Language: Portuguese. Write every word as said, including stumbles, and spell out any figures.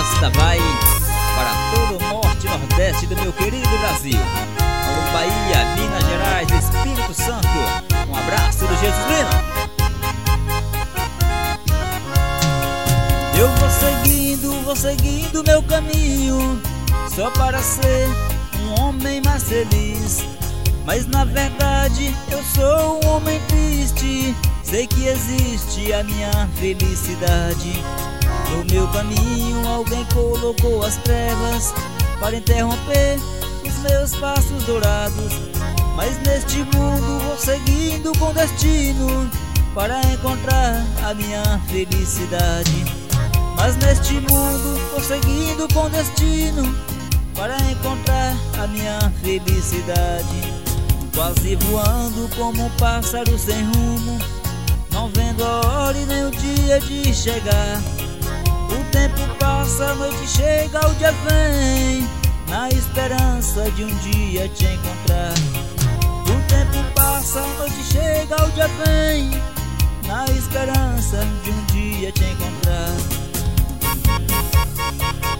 esta vai para todo o norte e nordeste do meu querido Brasil. Alô Bahia, Minas Gerais, Espírito Santo. Um abraço do Jesus Lino. Eu vou seguindo, vou seguindo meu caminho, só para ser um homem mais feliz. Mas na verdade eu sou um homem triste. Sei que existe a minha felicidade. No meu caminho alguém colocou as trevas para interromper os meus passos dourados. Mas neste mundo vou seguindo com destino para encontrar a minha felicidade. Mas neste mundo vou seguindo com destino para encontrar a minha felicidade. Quase voando como um pássaro sem rumo, não vendo a hora e nem o dia de chegar. O tempo passa, a noite chega, o dia vem, na esperança de um dia te encontrar. O tempo passa, a noite chega, o dia vem, na esperança de um dia te encontrar.